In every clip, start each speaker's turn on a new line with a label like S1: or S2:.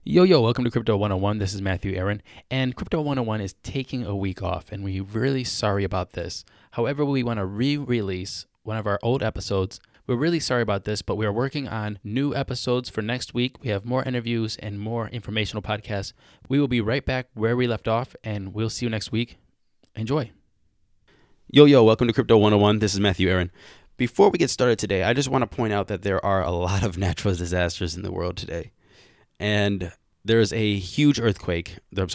S1: Yo, welcome to Crypto 101. This is Matthew Aaron, and Crypto 101 is taking a week off, and we're really sorry about this. However, we want to re-release one of our old episodes. We're really sorry about this, but we are working on new episodes for next week. We have more interviews and more informational podcasts. We will be right back where we left off, and we'll see you next week. Enjoy. Yo, welcome to Crypto 101. This is Matthew Aaron. Before we get started today, I just want to point out that there are a lot of natural disasters in the world today. And there was a huge earthquake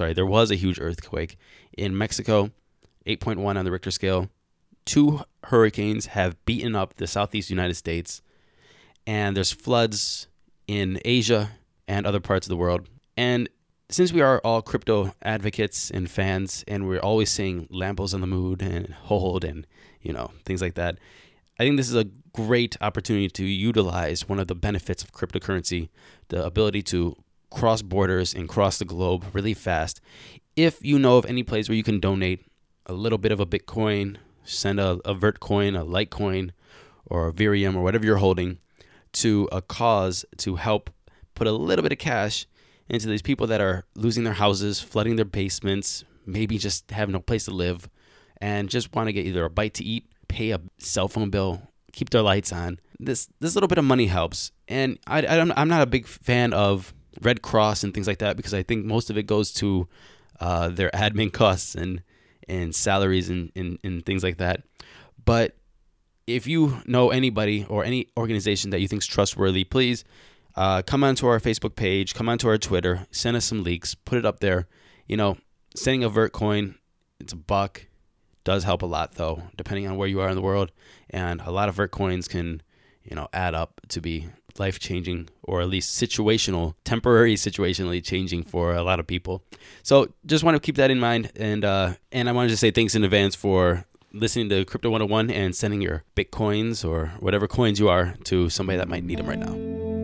S1: in Mexico, 8.1 on the Richter scale. 2 hurricanes have beaten up the southeast United States. And there's floods in Asia and other parts of the world. And since we are all crypto advocates and fans, and we're always saying Lambo's on the moon and hold and, things like that, I think this is a great opportunity to utilize one of the benefits of cryptocurrency, the ability to cross borders and cross the globe really fast. If you know of any place where you can donate a little bit of a Bitcoin, send a Vertcoin, a Litecoin, or a Ethereum, or whatever you're holding, to a cause to help put a little bit of cash into these people that are losing their houses, flooding their basements, maybe just have no place to live, and just want to get either a bite to eat, pay a cell phone bill, keep their lights on. This little bit of money helps. And I'm not a big fan of Red Cross and things like that, because I think most of it goes to their admin costs and salaries and things like that. But if you know anybody or any organization that you think is trustworthy, please come onto our Facebook page, come onto our Twitter, send us some leaks, put it up there. Sending a Vertcoin, it's $1. Does help a lot though, depending on where you are in the world. And a lot of Vertcoins can, add up to be life-changing, or at least situationally changing for a lot of people. So just want to keep that in mind. And I wanted to say thanks in advance for listening to Crypto 101 and sending your Bitcoins or whatever coins you are to somebody that might need them right now.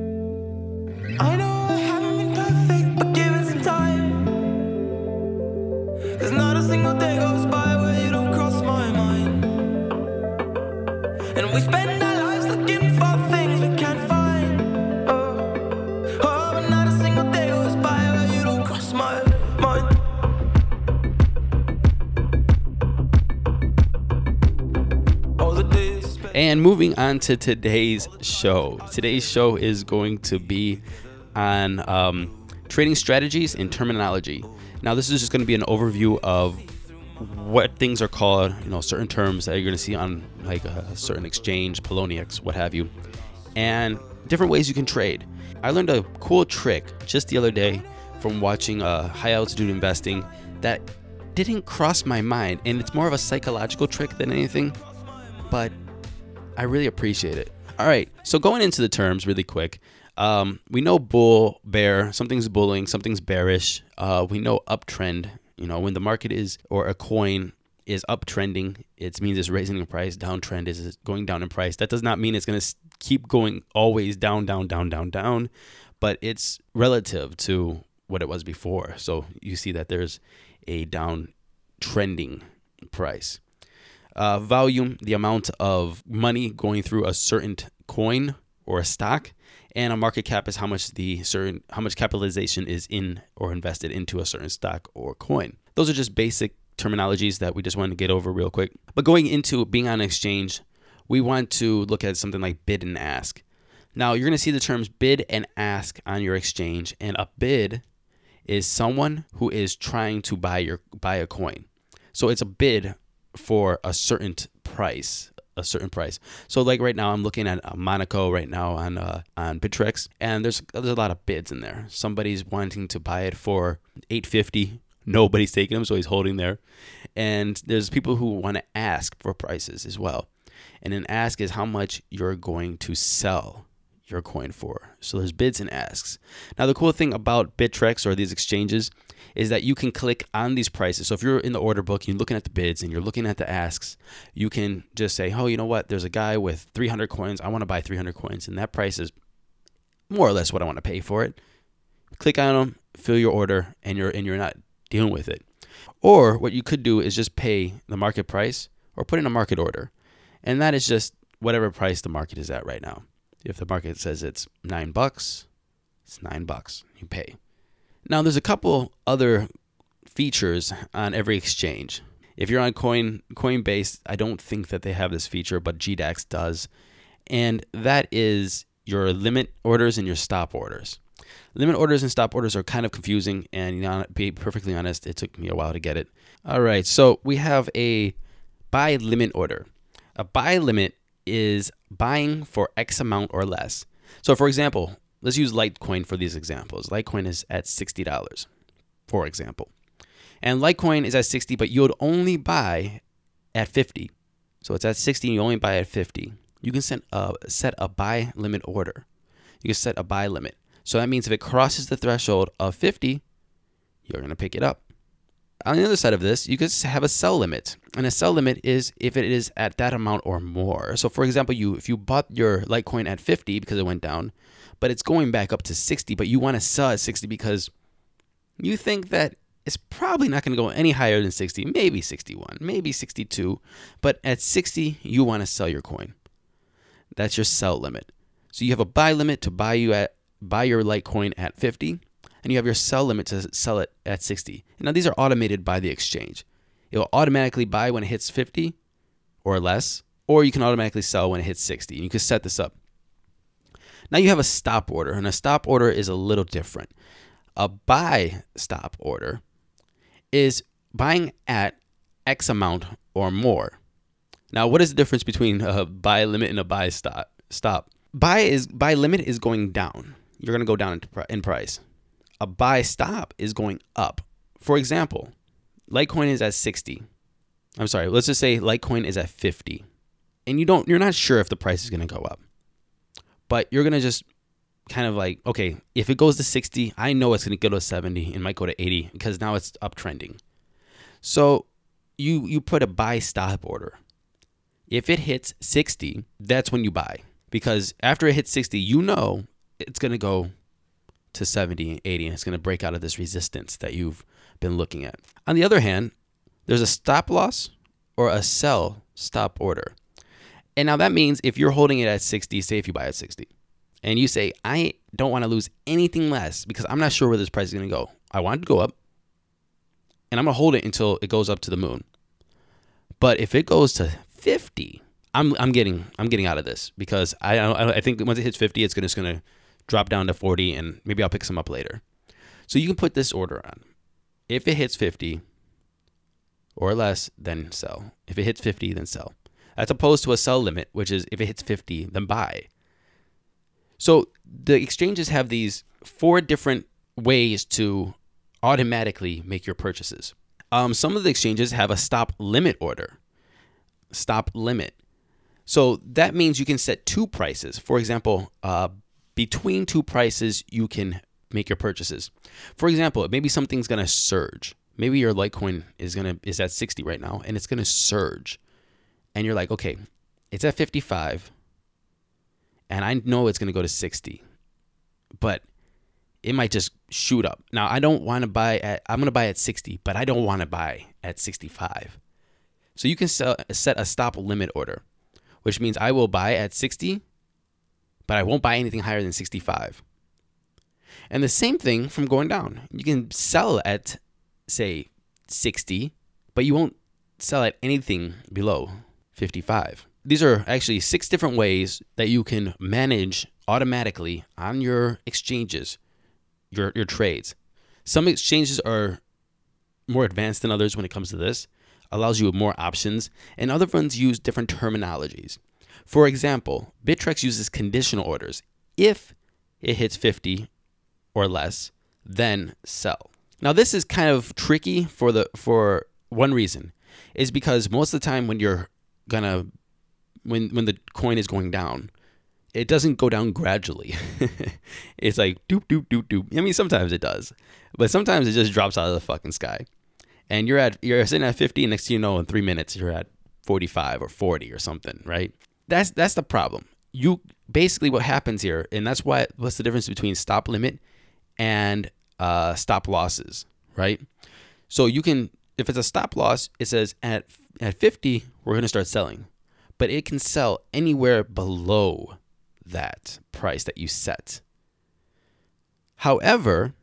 S2: I know I haven't been perfect, but give it some time. There's not a single day goes by where you don't cross my mind. And we spend our lives looking for things we can't find. But not a single day goes by where you don't cross my mind. All the days spent.
S1: And moving on to today's show. Today's show is going to be on trading strategies and terminology. Now, this is just going to be an overview of what things are called, certain terms that you're going to see on like a certain exchange, Poloniex, what have you, and different ways you can trade. I learned a cool trick just the other day from watching High Altitude Investing that didn't cross my mind, and it's more of a psychological trick than anything, but I really appreciate it. All right, so going into the terms really quick. We know bull, bear, something's bulling, something's bearish. We know uptrend, when the market is, or a coin is uptrending, it means it's raising in price. Downtrend is going down in price. That does not mean it's going to keep going always down, but it's relative to what it was before. So you see that there's a downtrending price. Volume, the amount of money going through a certain coin or a stock. And a market cap is how much capitalization is in or invested into a certain stock or coin. Those are just basic terminologies that we just wanted to get over real quick. But going into being on an exchange, we want to look at something like bid and ask. Now, you're going to see the terms bid and ask on your exchange. And a bid is someone who is trying to buy a coin. So it's a bid for a certain price. So like right now I'm looking at Monaco right now on Bittrex, and there's a lot of bids in there. Somebody's wanting to buy it for $8.50. Nobody's taking them, so he's holding there. And there's people who want to ask for prices as well. And an ask is how much you're going to sell your coin for. So there's bids and asks. Now the cool thing about Bittrex or these exchanges is that you can click on these prices. So if you're in the order book, you're looking at the bids and you're looking at the asks, you can just say, oh, you know what? There's a guy with 300 coins. I want to buy 300 coins. And that price is more or less what I want to pay for it. Click on them, fill your order, and you're not dealing with it. Or what you could do is just pay the market price or put in a market order. And that is just whatever price the market is at right now. If the market says it's $9, it's $9. You pay. Now, there's a couple other features on every exchange. If you're on Coinbase, I don't think that they have this feature, but GDAX does. And that is your limit orders and your stop orders. Limit orders and stop orders are kind of confusing, and to be perfectly honest, it took me a while to get it. All right, so we have a buy limit order. A buy limit is buying for X amount or less. So for example, let's use Litecoin for these examples. Litecoin is at $60, for example. And Litecoin is at 60, but you would only buy at 50. So it's at 60 and you only buy at 50. You can set a buy limit order. You can set a buy limit. So that means if it crosses the threshold of 50, you're going to pick it up. On the other side of this, you could have a sell limit. And a sell limit is if it is at that amount or more. So for example, if you bought your Litecoin at 50 because it went down, but it's going back up to 60, but you want to sell at 60 because you think that it's probably not going to go any higher than 60, maybe 61, maybe 62. But at 60, you want to sell your coin. That's your sell limit. So you have a buy limit to buy your Litecoin at 50, and you have your sell limit to sell it at 60. And now these are automated by the exchange. It will automatically buy when it hits 50 or less, or you can automatically sell when it hits 60. And you can set this up. Now you have a stop order, and a stop order is a little different. A buy stop order is buying at X amount or more. Now, what is the difference between a buy limit and a buy stop? Buy limit is going down. You're going to go down in price. A buy stop is going up. For example, Litecoin is at 60. I'm sorry, let's just say Litecoin is at 50. And you're not sure if the price is going to go up. But you're going to just kind of like, okay, if it goes to 60, I know it's going to go to 70 and might go to 80 because now it's uptrending. So you put a buy stop order. If it hits 60, that's when you buy. Because after it hits 60, you know it's going to go to 70 and 80, and it's going to break out of this resistance that you've been looking at. On the other hand, there's a stop loss or a sell stop order. And now that means if you're holding it at 60, say if you buy at 60, and you say, I don't want to lose anything less because I'm not sure where this price is going to go. I want it to go up, and I'm going to hold it until it goes up to the moon. But if it goes to 50, I'm getting out of this because I think once it hits 50, it's just going to drop down to 40, and maybe I'll pick some up later. So you can put this order on. If it hits 50 or less, then sell. If it hits 50, then sell. As opposed to a sell limit, which is if it hits 50, then buy. So the exchanges have these 4 different ways to automatically make your purchases. Some of the exchanges have a stop limit order. Stop limit. So that means you can set 2 prices. For example, between 2 prices, you can make your purchases. For example, maybe something's going to surge. Maybe your Litecoin is at 60 right now, and it's going to surge. And you're like, okay, it's at 55, and I know it's going to go to 60, but it might just shoot up. Now, I'm going to buy at 60, but I don't want to buy at 65. So you can set a stop limit order, which means I will buy at 60, but I won't buy anything higher than 65. And the same thing from going down. You can sell at, say, 60, but you won't sell at anything below 55. These are actually 6 different ways that you can manage automatically on your exchanges, your trades. Some exchanges are more advanced than others when it comes to this, allows you more options, and other ones use different terminologies. For example, Bittrex uses conditional orders. If it hits 50 or less, then sell. Now this is kind of tricky for one reason, is because most of the time when the coin is going down, it doesn't go down gradually. It's like doop doop doop doop. I mean, sometimes it does, but sometimes it just drops out of the fucking sky. And you're sitting at 50, and next thing you know, in 3 minutes you're at 45 or 40 or something, right? That's the problem. You basically what happens here, and that's what's the difference between stop limit and stop losses, right? So you can, if it's a stop loss, it says at 50 we're going to start selling, but it can sell anywhere below that price that you set. However,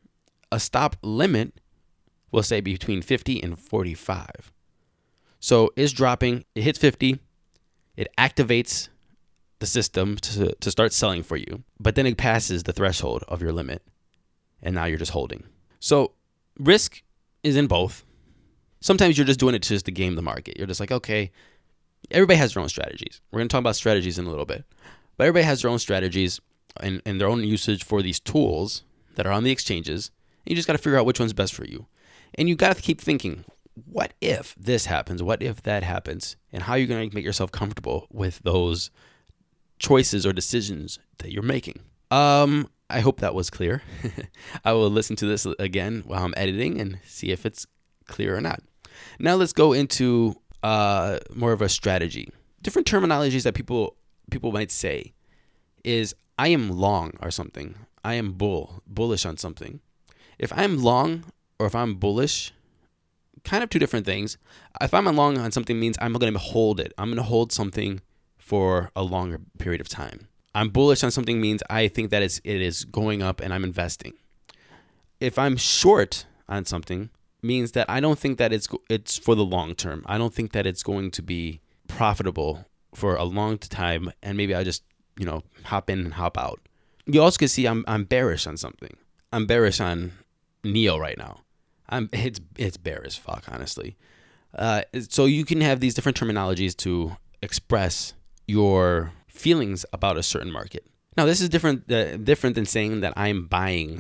S1: a stop limit will say between 50 and 45. So it's dropping, it hits 50, it activates the system to start selling for you, but then it passes the threshold of your limit, and now you're just holding. So risk is in both. Sometimes you're just doing it just to game the market. You're just like, okay, everybody has their own strategies. We're going to talk about strategies in a little bit, but everybody has their own strategies and their own usage for these tools that are on the exchanges. And you just got to figure out which one's best for you. And you got to keep thinking, what if this happens? What if that happens? And how are you going to make yourself comfortable with those choices or decisions that you're making? I hope that was clear. I will listen to this again while I'm editing and see if it's clear or not. Now let's go into more of a strategy. Different terminologies that people might say is I am long or something. I am bullish on something. If I'm long or if I'm bullish, kind of two different things. If I'm long on something means I'm going to hold it. I'm going to hold something for a longer period of time. I'm bullish on something means I think that it is going up and I'm investing. If I'm short on something means that I don't think that it's for the long term. I don't think that it's going to be profitable for a long time, and maybe I just, hop in and hop out. You also can see I'm bearish on something. I'm bearish on NIO right now. It's bear as fuck, honestly. So you can have these different terminologies to express your feelings about a certain market. Now, this is different than saying that I'm buying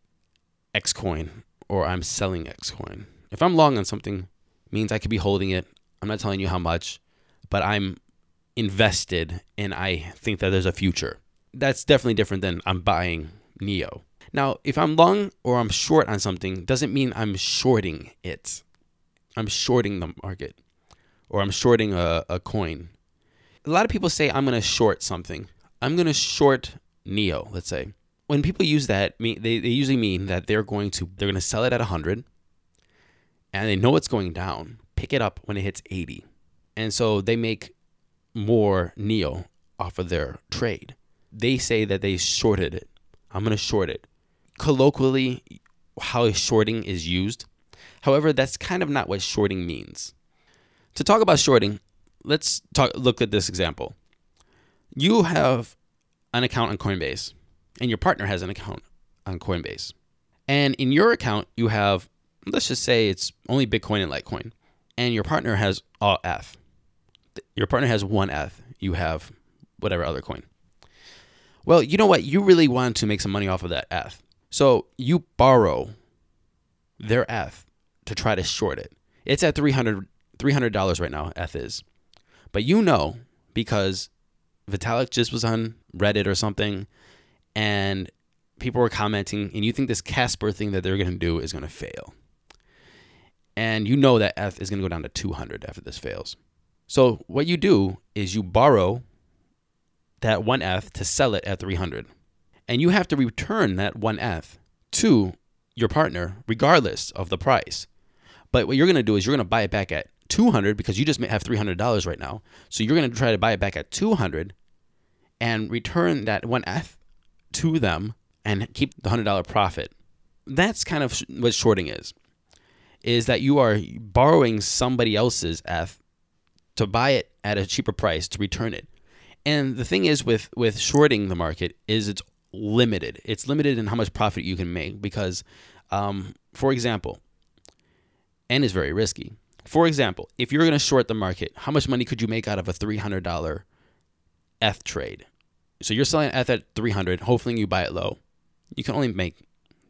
S1: X coin or I'm selling X coin. If I'm long on something, means I could be holding it. I'm not telling you how much, but I'm invested and I think that there's a future. That's definitely different than I'm buying NIO. Now, if I'm long or I'm short on something, doesn't mean I'm shorting it. I'm shorting the market or I'm shorting a coin. A lot of people say I'm going to short something. I'm going to short NIO, let's say. When people use that, they usually mean that they're going to sell it at 100 and they know it's going down, pick it up when it hits 80. And so they make more NIO off of their trade. They say that they shorted it. I'm going to short it. Colloquially, how shorting is used. However, that's kind of not what shorting means. To talk about shorting, let's look at this example. You have an account on Coinbase, and your partner has an account on Coinbase. And in your account, you have, let's just say it's only Bitcoin and Litecoin, and your partner has all ETH. Your partner has one ETH. You have whatever other coin. Well, you know what? You really want to make some money off of that ETH. So you borrow their ETH to try to short it. It's at $300 right now, ETH is. But because Vitalik just was on Reddit or something, and people were commenting, and you think this Casper thing that they're going to do is going to fail. And you know that ETH is going to go down to 200 after this fails. So what you do is you borrow that one ETH to sell it at 300. And you have to return that one ETH to your partner regardless of the price. But what you're going to do is you're going to buy it back at 200 because you just have $300 right now. So you're going to try to buy it back at 200 and return that one ETH to them and keep the $100 profit. That's kind of what shorting is that you are borrowing somebody else's ETH to buy it at a cheaper price to return it. And the thing is with shorting the market is it's limited. It's limited in how much profit you can make because, for example, and it's very risky. For example, if you're going to short the market, how much money could you make out of a $300 ETH trade? So you're selling ETH at 300, hopefully you buy it low. You can only make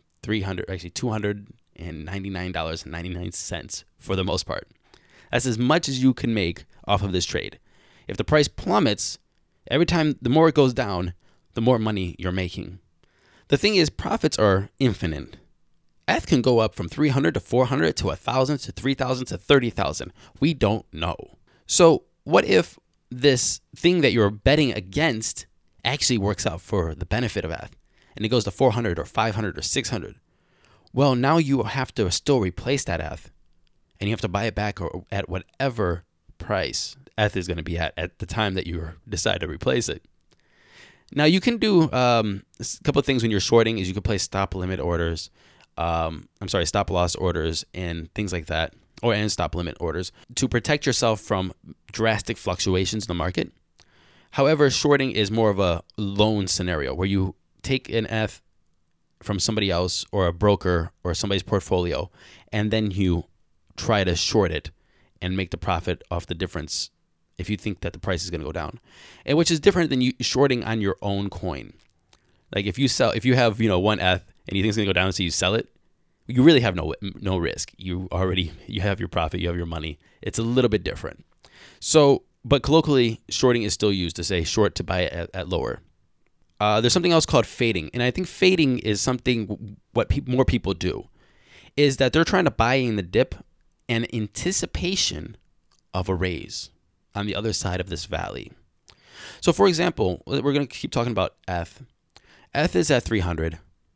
S1: $299.99 for the most part. That's as much as you can make off of this trade. If the price plummets, every time the more it goes down, the more money you're making. The thing is, profits are infinite. ETH can go up from 300 to 400 to 1,000 to 3,000 to 30,000. We don't know. So what if this thing that you're betting against actually works out for the benefit of ETH and it goes to 400 or 500 or 600? Well, now you have to still replace that ETH and you have to buy it back at whatever price ETH is going to be at the time that you decide to replace it. Now, you can do a couple of things when you're shorting is you can place stop limit orders. stop loss orders and things like that, and stop limit orders to protect yourself from drastic fluctuations in the market. However, shorting is more of a loan scenario where you take an ETH from somebody else or a broker or somebody's portfolio, and then you try to short it and make the profit off the difference if you think that the price is going to go down, and which is different than you shorting on your own coin. Like if you have one ETH and you think it's going to go down, so you sell it, you really have no risk. You have your profit, you have your money. It's a little bit different. So, but colloquially, shorting is still used to say short to buy it at lower. There's something else called fading, and I think fading is something more people do, is that they're trying to buy in the dip in anticipation of a raise on the other side of this valley. So, for example, we're going to keep talking about ETH. ETH is at 300,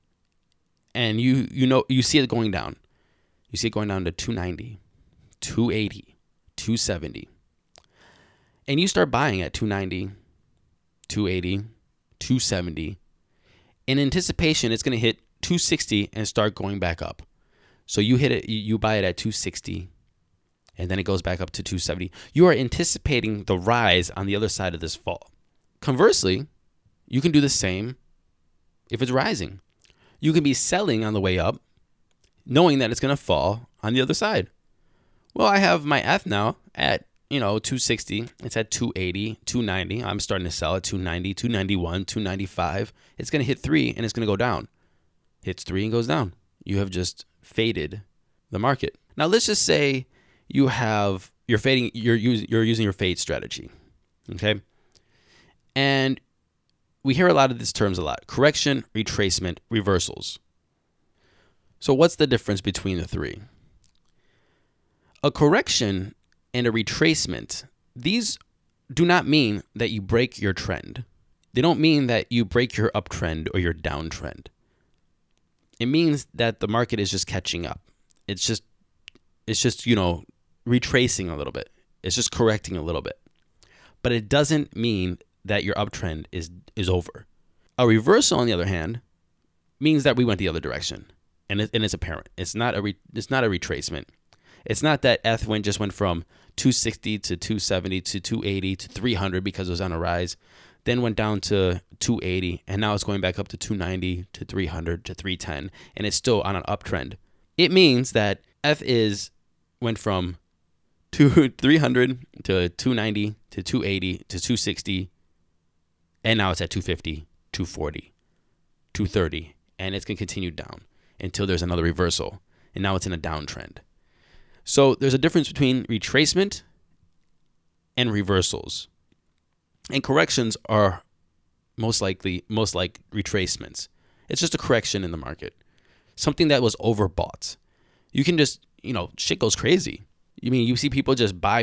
S1: and you see it going down. You see it going down to 290, 280, 270. And you start buying at 290, 280, 270. In anticipation, it's going to hit 260 and start going back up. So you hit it, you buy it at 260, and then it goes back up to 270. You are anticipating the rise on the other side of this fall. Conversely, you can do the same if it's rising. You can be selling on the way up, knowing that it's going to fall on the other side. Well, I have my ETH now at 260. It's at 280, 290. I'm starting to sell at 290, 291, 295. It's going to hit 3 and it's going to go down. Hits 3 and goes down. You have just faded the market. Now let's just say you're using your fade strategy. Okay? And we hear a lot of these terms a lot. Correction, retracement, reversals. So what's the difference between the three? A correction and a retracement, these do not mean that you break your trend. They don't mean that you break your uptrend or your downtrend. It means that the market is just catching up. It's just retracing a little bit. It's just correcting a little bit. But it doesn't mean that your uptrend is over. A reversal, on the other hand, means that we went the other direction, and it's apparent. It's not a retracement. It's not that ETH just went from 260 to 270 to 280 to 300 because it was on a rise, then went down to 280, and now it's going back up to 290 to 300 to 310, and it's still on an uptrend. It means that ETH went from 300 to 290 to 280 to 260, and now it's at 250, 240, 230, and it's going to continue down until there's another reversal, and now it's in a downtrend. So there's a difference between retracement and reversals. And corrections are most like retracements. It's just a correction in the market. Something that was overbought. You can just, shit goes crazy. You see people just buy,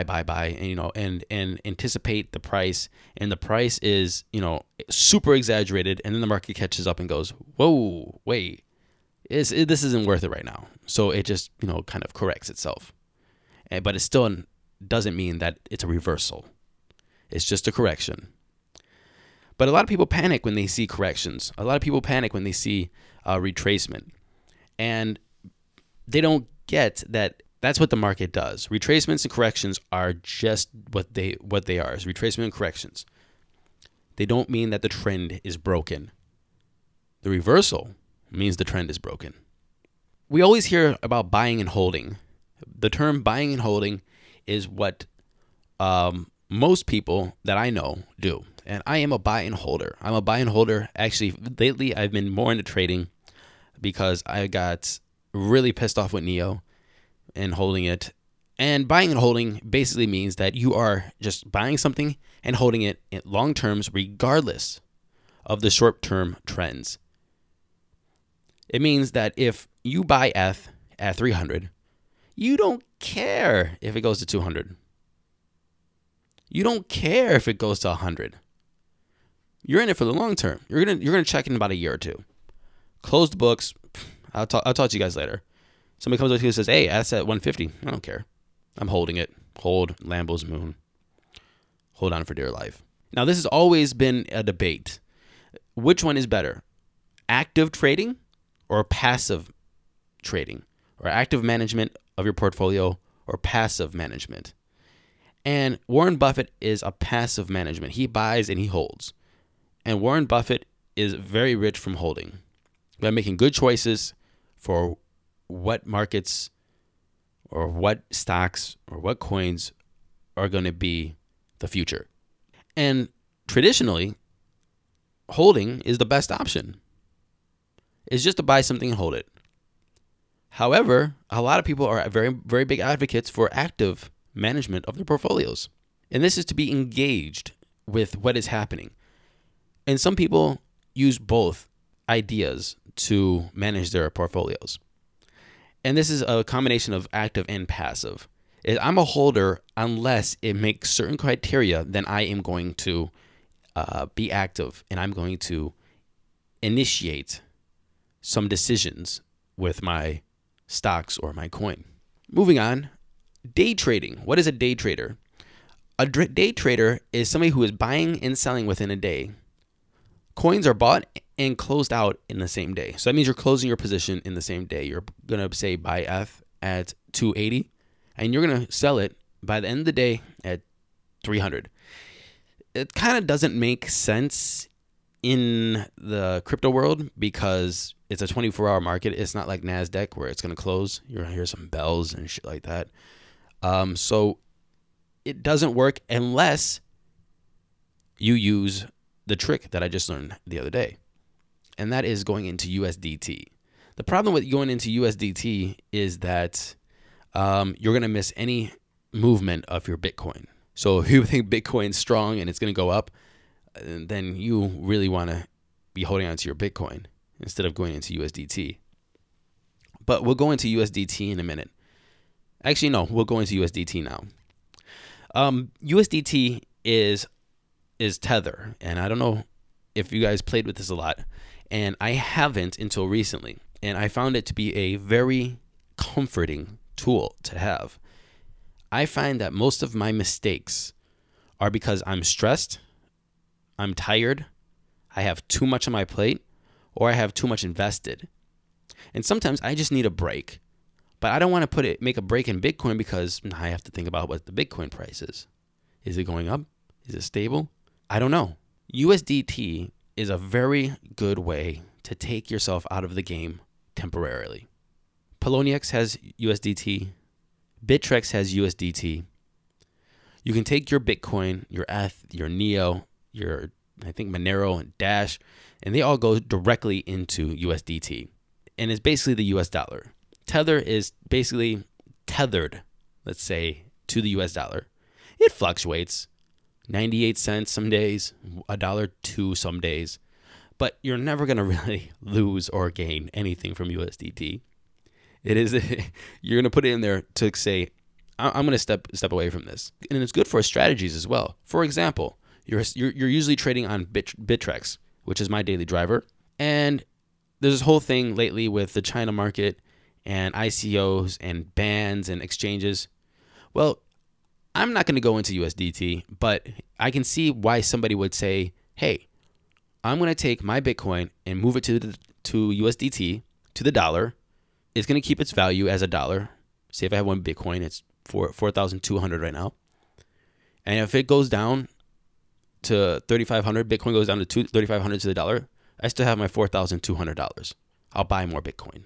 S1: and anticipate the price, and the price is, super exaggerated, and then the market catches up and goes, whoa, wait, this isn't worth it right now. So it just, kind of corrects itself. But it still doesn't mean that it's a reversal. It's just a correction. But a lot of people panic when they see corrections. A lot of people panic when they see retracement. And they don't get that that's what the market does. Retracements and corrections are just what they are, is retracement and corrections. They don't mean that the trend is broken. The reversal means the trend is broken. We always hear about buying and holding. The term buying and holding is what most people that I know do. And I am a buy and holder. I'm a buy and holder. Actually, lately I've been more into trading because I got really pissed off with NEO and holding it. And buying and holding basically means that you are just buying something and holding it in long terms regardless of the short-term trends. It means that if you buy ETH at 300, you don't care if it goes to 200. You don't care if it goes to 100. You're in it for the long term. You're gonna check in about a year or two. Close the books. I'll talk to you guys later. Somebody comes up to you and says, "Hey, that's at 150." I don't care. I'm holding it. Hold Lambo's Moon. Hold on for dear life. Now, this has always been a debate. Which one is better? Active trading or passive trading, or active management of your portfolio, or passive management. And Warren Buffett is a passive management. He buys and he holds. And Warren Buffett is very rich from holding, by making good choices for what markets or what stocks or what coins are going to be the future. And traditionally, holding is the best option. It's just to buy something and hold it. However, a lot of people are very, very big advocates for active management of their portfolios. And this is to be engaged with what is happening. And some people use both ideas to manage their portfolios. And this is a combination of active and passive. I'm a holder unless it makes certain criteria, then I am going to be active, and I'm going to initiate some decisions with my stocks or my coin. Moving on, day trading. What is a day trader? A day trader is somebody who is buying and selling within a day. Coins are bought and closed out in the same day. So that means you're closing your position in the same day. You're going to say buy F at 280, and you're going to sell it by the end of the day at 300. It kind of doesn't make sense in the crypto world because it's a 24-hour market. It's not like NASDAQ where it's going to close. You're going to hear some bells and shit like that. So it doesn't work unless you use the trick that I just learned the other day, and that is going into USDT. The problem with going into USDT is that you're going to miss any movement of your Bitcoin. So if you think Bitcoin's strong and it's going to go up, then you really want to be holding on to your Bitcoin instead of going into USDT. But we'll go into USDT in a minute. Actually, no, we'll go into USDT now. USDT is Tether, and I don't know if you guys played with this a lot, and I haven't until recently, and I found it to be a very comforting tool to have. I find that most of my mistakes are because I'm stressed, I'm tired, I have too much on my plate, or I have too much invested. And sometimes I just need a break. But I don't want to make a break in Bitcoin because I have to think about what the Bitcoin price is. Is it going up? Is it stable? I don't know. USDT is a very good way to take yourself out of the game temporarily. Poloniex has USDT. Bittrex has USDT. You can take your Bitcoin, your ETH, your NEO, your, I think, Monero and Dash, and they all go directly into USDT. And it's basically the US dollar. Tether is basically tethered, let's say, to the US dollar. It fluctuates. 98 cents some days, $1.02 some days. But you're never going to really lose or gain anything from USDT. It is you're going to put it in there to say, I'm going to step away from this. And it's good for strategies as well. For example, you're usually trading on Bittrex, which is my daily driver. And there's this whole thing lately with the China market and ICOs and bans and exchanges. Well, I'm not going to go into USDT, but I can see why somebody would say, hey, I'm going to take my Bitcoin and move it to USDT, to the dollar. It's going to keep its value as a dollar. Say if I have one Bitcoin, it's 4,200 right now. And if it goes down to 3,500, Bitcoin goes down to 3,500 to the dollar, I still have my $4,200. I'll buy more Bitcoin.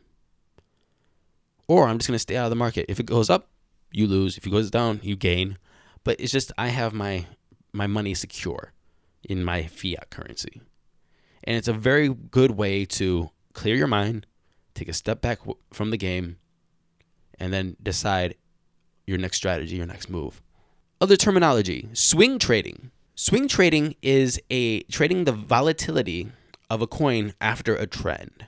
S1: Or I'm just going to stay out of the market. If it goes up, you lose. If it goes down, you gain. But it's just I have my money secure in my fiat currency. And it's a very good way to clear your mind, take a step back from the game, and then decide your next strategy, your next move. Other terminology, swing trading. Swing trading is trading the volatility of a coin after a trend.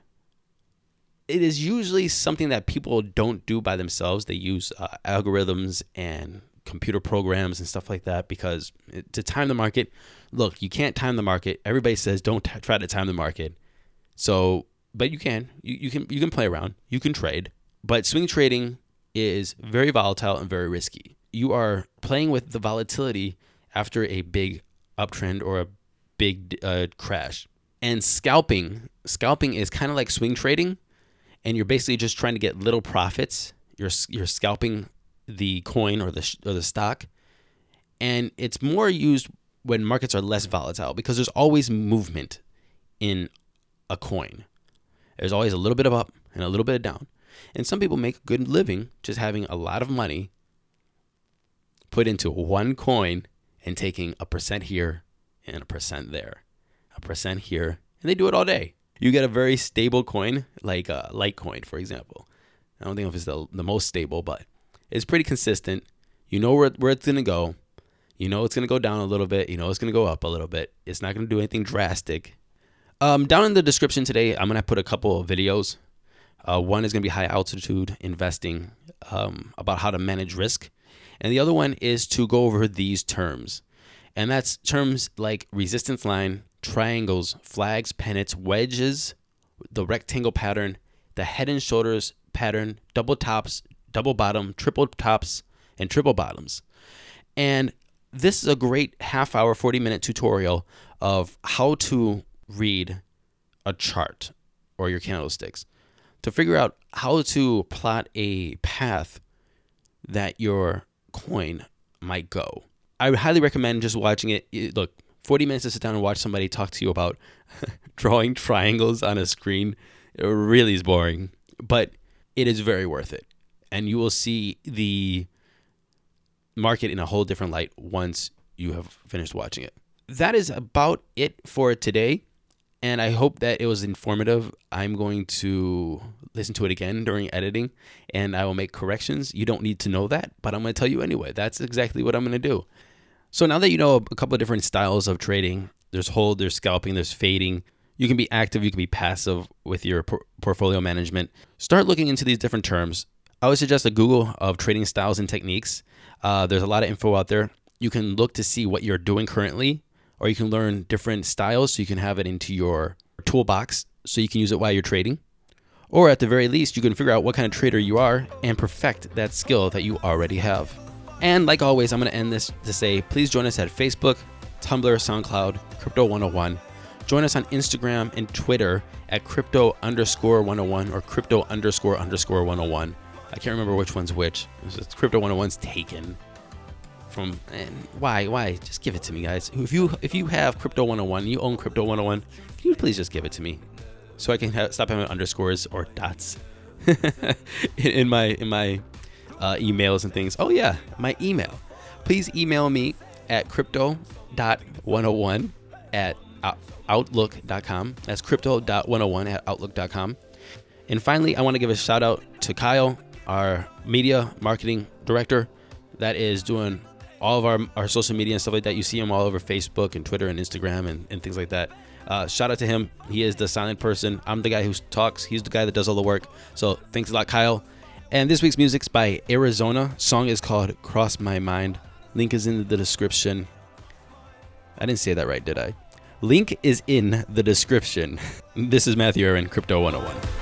S1: It is usually something that people don't do by themselves. They use algorithms and computer programs and stuff like that because to time the market, look, you can't time the market. Everybody says don't try to time the market. So, but you can. You can play around. You can trade. But swing trading is very volatile and very risky. You are playing with the volatility after a big uptrend or a big crash. And scalping is kind of like swing trading, and you're basically just trying to get little profits. You're scalping the coin or the stock, and it's more used when markets are less volatile because there's always movement in a coin. There's always a little bit of up and a little bit of down. And some people make a good living just having a lot of money put into one coin and taking a percent here and a percent there, a percent here, and they do it all day. You get a very stable coin like Litecoin, for example. I don't think if it's the most stable, but it's pretty consistent. You know where it's going to go. You know it's going to go down a little bit. You know it's going to go up a little bit. It's not going to do anything drastic. Down in the description today, I'm going to put a couple of videos. One is going to be high altitude investing, about how to manage risk. And the other one is to go over these terms. And that's terms like resistance line, triangles, flags, pennants, wedges, the rectangle pattern, the head and shoulders pattern, double tops, double bottom, triple tops, and triple bottoms. And this is a great half-hour, 40-minute tutorial of how to read a chart or your candlesticks to figure out how to plot a path that your coin might go. I would highly recommend just watching it. Look, 40 minutes to sit down and watch somebody talk to you about drawing triangles on a screen, it really is boring, but it is very worth it. And you will see the market in a whole different light once you have finished watching it. That is about it for today. And I hope that it was informative. I'm going to listen to it again during editing, and I will make corrections. You don't need to know that, but I'm going to tell you anyway. That's exactly what I'm going to do. So now that you know a couple of different styles of trading, there's hold, there's scalping, there's fading. You can be active, you can be passive with your portfolio management. Start looking into these different terms. I would suggest a Google of trading styles and techniques. There's a lot of info out there. You can look to see what you're doing currently, or you can learn different styles so you can have it into your toolbox so you can use it while you're trading. Or at the very least, you can figure out what kind of trader you are and perfect that skill that you already have. And like always, I'm going to end this to say, please join us at Facebook, Tumblr, SoundCloud, Crypto 101. Join us on Instagram and Twitter at Crypto_101 or Crypto__101. I can't remember which one's which. Crypto 101's taken from, and why? Just give it to me, guys. If you have Crypto 101, you own Crypto 101, can you please just give it to me so I can stop having underscores or dots in my emails and things. Oh yeah, my email. Please email me at crypto.101 at outlook.com. That's crypto.101 at outlook.com. And finally, I want to give a shout out to Kyle, our media marketing director, that is doing all of our social media and stuff like that. You see him all over Facebook and Twitter and Instagram and things like that. Shout out to him. He is the silent person. I'm the guy who talks. He's the guy that does all the work. So thanks a lot, Kyle. And this week's music's by Arizona. Song is called Cross My Mind. Link is in the description. I didn't say that right, did I? Link is in the description. This is Matthew Aaron, Crypto 101.